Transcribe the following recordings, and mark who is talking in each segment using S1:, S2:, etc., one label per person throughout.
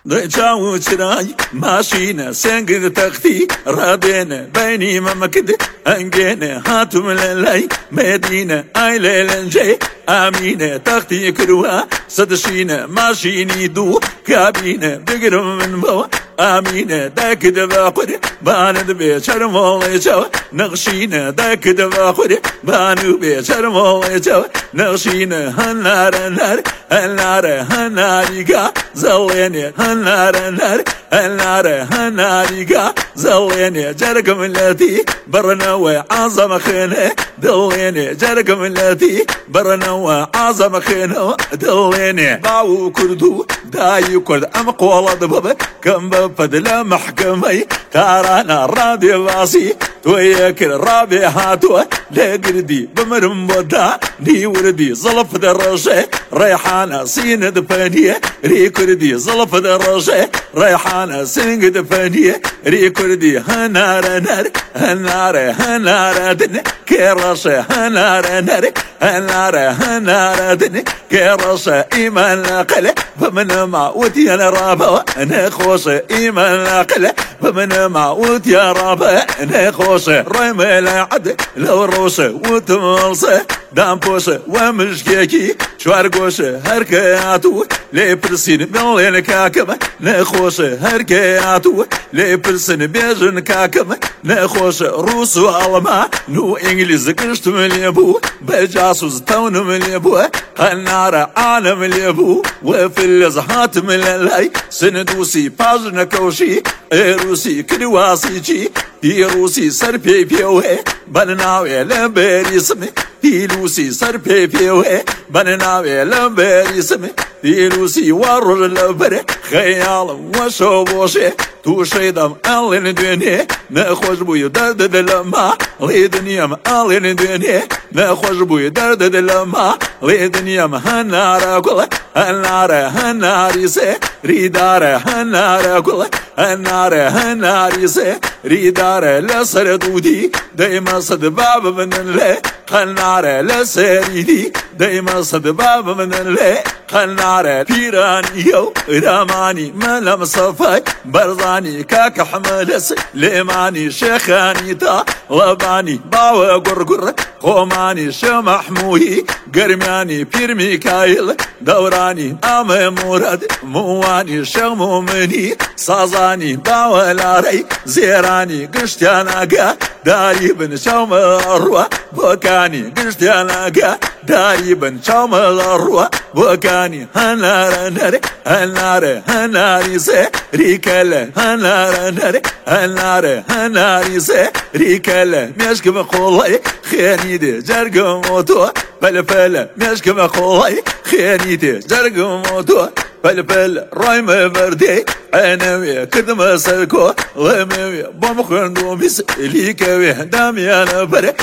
S1: ضيجاو تراي ماشينا سنقد تختي رابينا بيني ما مكد انجينا هاتم للاي مدينة اي ليلن جاي امينة تختي كروا صدشينا ماشيني دو كابينة بقرم من بوا امينة داك دباقر باند بيشر مولي جو نغشينا داك دباقر بانو بيشر مولي جو نغشينا هنار النار النار هناريقا زليني هنار النار النار هناريقا زليني جرقم التي برنوى عظم خينه دليني جرقم التي برنوى عظم خينه دليني باو كردو داي كرد ام قولا دبب كم بفدلا محكمي تارانا رابي باسي تويكر رابي هاتو لقردي بمرم بدا دي وردي زلف درجة ريحانة سين دفانية ريكردي زلف درجة ريحانة سين دفانية ريكردي هنار نار هنار هنار دن كرشة هنار نار هنار هنار دن كرشة إيمان لقلة فمن معود يا رابا نخوش إيمان لقلة فمن معود يا رابا نخوش ريم العد لو روشة وتملصة دام بوشة ومشكيكي شوارقوشة هركياتو لي برسين بلين كاكم نخوشة هركياتو لي برسين بيجن كاكم نخوشة روس والما نو انجليز كشت مليبو بجاسوس تون مليبو النار عالم مليبو وفي الازهات مللاي سندوسي باجن كوشي روسي كرواسي جي روسي سربي بيوه بناوي لبري سمي روسي سربي بيوه بناوي لبري سمي روسي ورر لبري خيال وشوبوشي توشي دم ألين دنيا نخوش بوي درد لما لدنيا ألين دنيا نخوش بوي درد لما لدنيا هنار كل هنار هنار سي ريدار هنار كل هنار هنار سي ريدار لسر دودي دايما صد باب من اللي هنار لسريدي دايما صد باب من اللي هنار بيرانيو راماني ملم صفاي برضاني كاك حملس ليماني شيخاني تا لباني باوى قرقر قوماني شمحموي قرماني بير ميكايل دوراني امي مراد مواني شمومني صازاني باوى لاري زيراني قشتاناقا داري بن شوم الروى بوكاني قشتاناقا داري بن شوم الروى بوكاني هنار نار هنار هناري سي ريكاله هنار نار هنار هناري سي ريكاله مشك بقولي خيانيدي جرق موتو فلفل مشك بقولي خيانيدي جرق موتو فلفل رايم بردي عنوي كدم سركو لموي بمخندو بس ليكوي دامي انا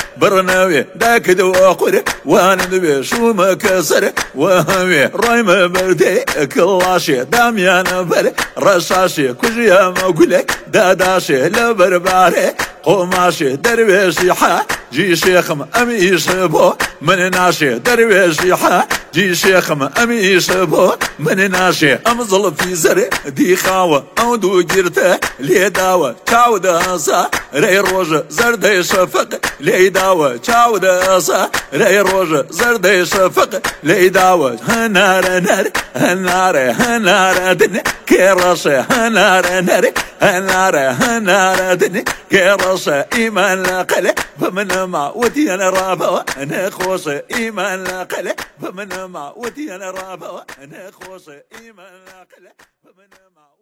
S1: برناوي داك دو اقر وانا دبي شو مكسر وهوي رايم بردي كلاشي دامي انا رشاشي كجيا مقولي داداشي لبرباري قماشي درويشي حا جي شيخم امي شبو من ناشي درويشي حا جي شيخم امي شبو من ناشي امظل في زر دي خاوة او دو جيرته لي داوة چاو داسا ري روج زرد شفق لي داوة چاو داسا ري روج زرد شفق لي داوة هنار نار هنار هنار دن كرش هنار نار هنار هنار دن كرش ايمان لقل فمن معودي انا رابا انا خوش ايمان لقل فمن معودي انا رابا انا خوش ايمان لقل فمن